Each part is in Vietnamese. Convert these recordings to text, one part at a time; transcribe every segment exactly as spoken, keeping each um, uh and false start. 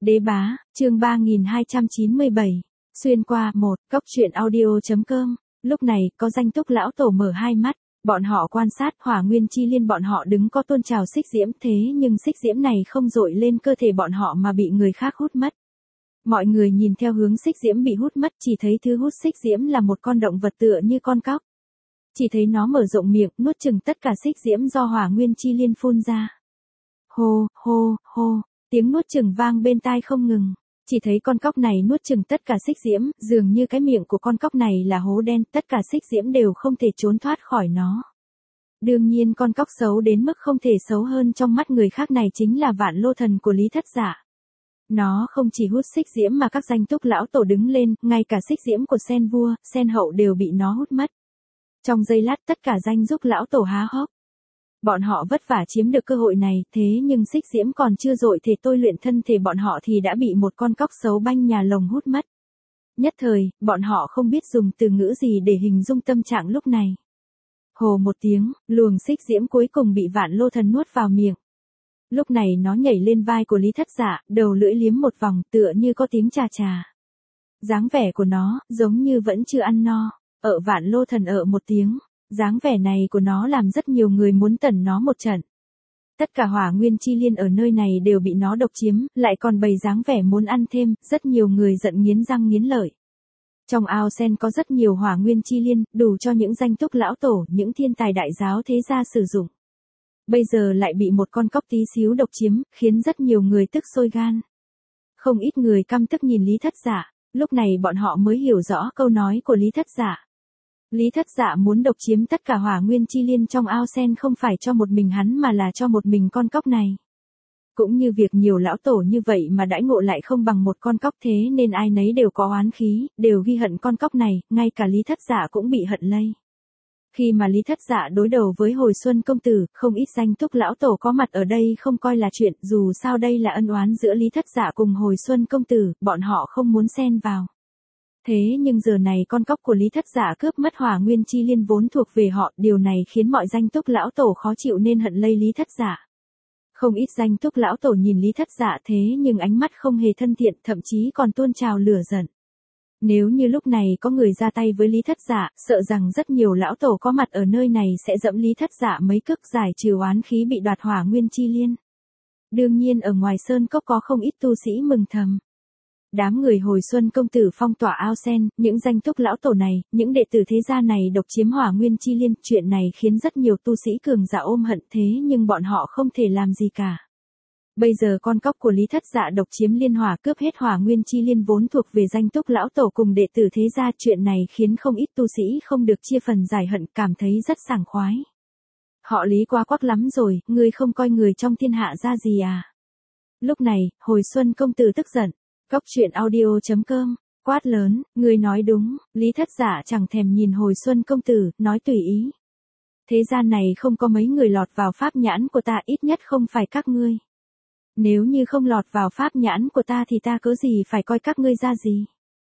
Đế bá, chương ba nghìn hai trăm chín mươi bảy. Xuyên qua một, cốc truyện audio.com. Lúc này, có danh túc lão tổ mở hai mắt, bọn họ quan sát Hỏa Nguyên Chi Liên, bọn họ đứng có tôn trào xích diễm, thế nhưng xích diễm này không dội lên cơ thể bọn họ mà bị người khác hút mất. Mọi người nhìn theo hướng xích diễm bị hút mất, chỉ thấy thứ hút xích diễm là một con động vật tựa như con cóc. Chỉ thấy nó mở rộng miệng, nuốt chửng tất cả xích diễm do Hỏa Nguyên Chi Liên phun ra. Hô, hô, hô. Tiếng nuốt chửng vang bên tai không ngừng. Chỉ thấy con cóc này nuốt chửng tất cả xích diễm, dường như cái miệng của con cóc này là hố đen, tất cả xích diễm đều không thể trốn thoát khỏi nó. Đương nhiên con cóc xấu đến mức không thể xấu hơn trong mắt người khác này chính là Vạn Lô Thần của Lý Thất Dạ. Nó không chỉ hút xích diễm mà các danh túc lão tổ đứng lên, ngay cả xích diễm của Sen Vua, Sen Hậu đều bị nó hút mất. Trong giây lát tất cả danh túc lão tổ há hốc. Bọn họ vất vả chiếm được cơ hội này, thế nhưng xích diễm còn chưa dội thể tôi luyện thân thể bọn họ thì đã bị một con cóc xấu banh nhà lồng hút mất. Nhất thời, bọn họ không biết dùng từ ngữ gì để hình dung tâm trạng lúc này. Hồ một tiếng, luồng xích diễm cuối cùng bị Vạn Lô Thần nuốt vào miệng. Lúc này nó nhảy lên vai của Lý Thất Dạ, đầu lưỡi liếm một vòng tựa như có tiếng chà chà. Dáng vẻ của nó, giống như vẫn chưa ăn no. Ở Vạn Lô Thần ở một tiếng. Dáng vẻ này của nó làm rất nhiều người muốn tẩn nó một trận. Tất cả Hỏa Nguyên Chi Liên ở nơi này đều bị nó độc chiếm, lại còn bày dáng vẻ muốn ăn thêm, rất nhiều người giận nghiến răng nghiến lợi. Trong ao sen có rất nhiều Hỏa Nguyên Chi Liên, đủ cho những danh túc lão tổ, những thiên tài đại giáo thế gia sử dụng. Bây giờ lại bị một con cóc tí xíu độc chiếm, khiến rất nhiều người tức sôi gan. Không ít người căm tức nhìn Lý Thất Dạ, lúc này bọn họ mới hiểu rõ câu nói của Lý Thất Dạ. Lý Thất Dạ muốn độc chiếm tất cả Hỏa Nguyên Chi Liên trong ao sen không phải cho một mình hắn mà là cho một mình con cóc này. Cũng như việc nhiều lão tổ như vậy mà đãi ngộ lại không bằng một con cóc, thế nên ai nấy đều có oán khí, đều ghi hận con cóc này, ngay cả Lý Thất Dạ cũng bị hận lây. Khi mà Lý Thất Dạ đối đầu với Hồi Xuân công tử, không ít danh túc lão tổ có mặt ở đây không coi là chuyện, dù sao đây là ân oán giữa Lý Thất Dạ cùng Hồi Xuân công tử, bọn họ không muốn xen vào. Thế nhưng giờ này con cóc của Lý Thất Dạ cướp mất Hỏa Nguyên Chi Liên vốn thuộc về họ, điều này khiến mọi danh túc lão tổ khó chịu nên hận lây Lý Thất Dạ. Không ít danh túc lão tổ nhìn Lý Thất Dạ thế nhưng ánh mắt không hề thân thiện, thậm chí còn tuôn trào lửa giận. Nếu như lúc này có người ra tay với Lý Thất Dạ, sợ rằng rất nhiều lão tổ có mặt ở nơi này sẽ dẫm Lý Thất Dạ mấy cước giải trừ oán khí bị đoạt Hỏa Nguyên Chi Liên. Đương nhiên ở ngoài sơn cốc có không ít tu sĩ mừng thầm. Đám người Hồi Xuân công tử phong tỏa ao sen, những danh túc lão tổ này, những đệ tử thế gia này độc chiếm Hỏa Nguyên Chi Liên, chuyện này khiến rất nhiều tu sĩ cường giả ôm hận, thế nhưng bọn họ không thể làm gì cả. Bây giờ con cóc của Lý Thất Dạ độc chiếm liên hỏa, cướp hết Hỏa Nguyên Chi Liên vốn thuộc về danh túc lão tổ cùng đệ tử thế gia, chuyện này khiến không ít tu sĩ không được chia phần giải hận, cảm thấy rất sảng khoái. Họ Lý quá quắc lắm rồi, ngươi không coi người trong thiên hạ ra gì à? Lúc này, Hồi Xuân công tử tức giận. Cốc truyện audio.com, quát lớn, ngươi nói đúng. Lý Thất Dạ chẳng thèm nhìn Hồi Xuân công tử, nói tùy ý. Thế gian này không có mấy người lọt vào pháp nhãn của ta, ít nhất không phải các ngươi. Nếu như không lọt vào pháp nhãn của ta thì ta cớ gì phải coi các ngươi ra gì.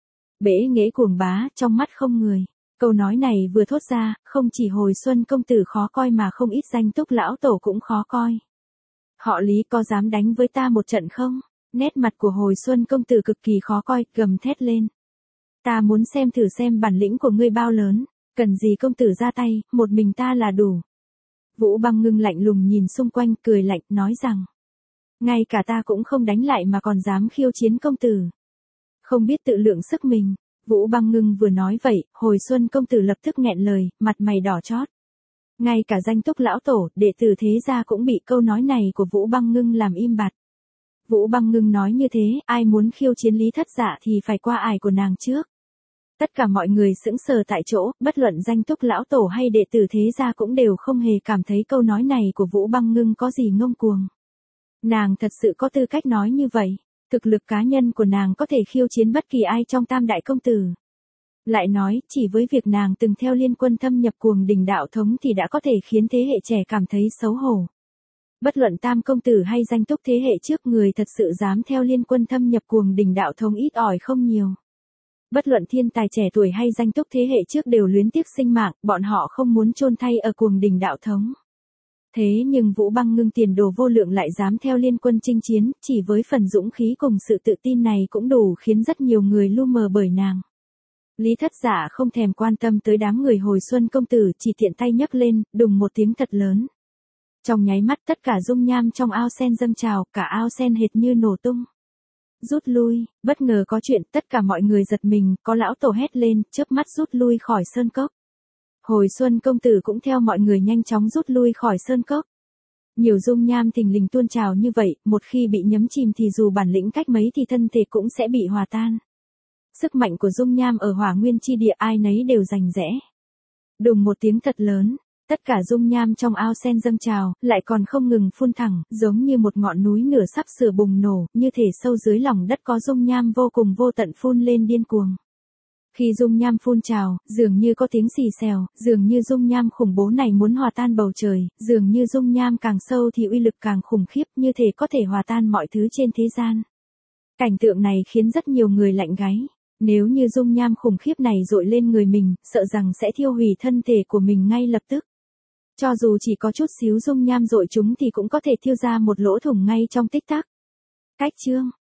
Bể nghễ cuồng bá, trong mắt không người. Câu nói này vừa thốt ra, không chỉ Hồi Xuân công tử khó coi mà không ít danh túc lão tổ cũng khó coi. Họ Lý có dám đánh với ta một trận không? Nét mặt của Hồi Xuân công tử cực kỳ khó coi, gầm thét lên. Ta muốn xem thử xem bản lĩnh của ngươi bao lớn, cần gì công tử ra tay, một mình ta là đủ. Vũ Băng Ngưng lạnh lùng nhìn xung quanh, cười lạnh, nói rằng. Ngay cả ta cũng không đánh lại mà còn dám khiêu chiến công tử. Không biết tự lượng sức mình. Vũ Băng Ngưng vừa nói vậy, Hồi Xuân công tử lập tức nghẹn lời, mặt mày đỏ chót. Ngay cả danh túc lão tổ, đệ tử thế gia cũng bị câu nói này của Vũ Băng Ngưng làm im bặt. Vũ Băng Ngưng nói như thế, ai muốn khiêu chiến Lý Thất Dạ thì phải qua ải của nàng trước. Tất cả mọi người sững sờ tại chỗ, bất luận danh túc lão tổ hay đệ tử thế gia cũng đều không hề cảm thấy câu nói này của Vũ Băng Ngưng có gì ngông cuồng. Nàng thật sự có tư cách nói như vậy, thực lực cá nhân của nàng có thể khiêu chiến bất kỳ ai trong tam đại công tử. Lại nói, chỉ với việc nàng từng theo liên quân thâm nhập Cuồng Đình đạo thống thì đã có thể khiến thế hệ trẻ cảm thấy xấu hổ. Bất luận tam công tử hay danh túc thế hệ trước, người thật sự dám theo liên quân thâm nhập Cuồng Đình đạo thống ít ỏi không nhiều. Bất luận thiên tài trẻ tuổi hay danh túc thế hệ trước đều luyến tiếc sinh mạng, bọn họ không muốn chôn thay ở Cuồng Đình đạo thống. Thế nhưng Vũ Băng Ngưng tiền đồ vô lượng lại dám theo liên quân chinh chiến, chỉ với phần dũng khí cùng sự tự tin này cũng đủ khiến rất nhiều người lu mờ bởi nàng. Lý Thất Dạ không thèm quan tâm tới đám người hồi xuân công tử, chỉ tiện tay nhấc lên, đùng một tiếng thật lớn. Trong nháy mắt tất cả dung nham trong ao sen dâng trào, cả ao sen hệt như nổ tung. Rút lui, bất ngờ có chuyện, tất cả mọi người giật mình, có lão tổ hét lên, chớp mắt rút lui khỏi sơn cốc. Hồi xuân công tử cũng theo mọi người nhanh chóng rút lui khỏi sơn cốc. Nhiều dung nham thình lình tuôn trào như vậy, một khi bị nhấm chìm thì dù bản lĩnh cách mấy thì thân thể cũng sẽ bị hòa tan. Sức mạnh của dung nham ở hỏa nguyên chi địa ai nấy đều rành rẽ. Đùng một tiếng thật lớn, tất cả dung nham trong ao sen dâng trào, lại còn không ngừng phun thẳng, giống như một ngọn núi nửa sắp sửa bùng nổ, như thể sâu dưới lòng đất có dung nham vô cùng vô tận phun lên điên cuồng. Khi dung nham phun trào, dường như có tiếng xì xèo, dường như dung nham khủng bố này muốn hòa tan bầu trời, dường như dung nham càng sâu thì uy lực càng khủng khiếp, như thể có thể hòa tan mọi thứ trên thế gian. Cảnh tượng này khiến rất nhiều người lạnh gáy. Nếu như dung nham khủng khiếp này dội lên người mình, sợ rằng sẽ thiêu hủy thân thể của mình ngay lập tức. Cho dù chỉ có chút xíu dung nham dội chúng thì cũng có thể thiêu ra một lỗ thủng ngay trong tích tắc. Cách chương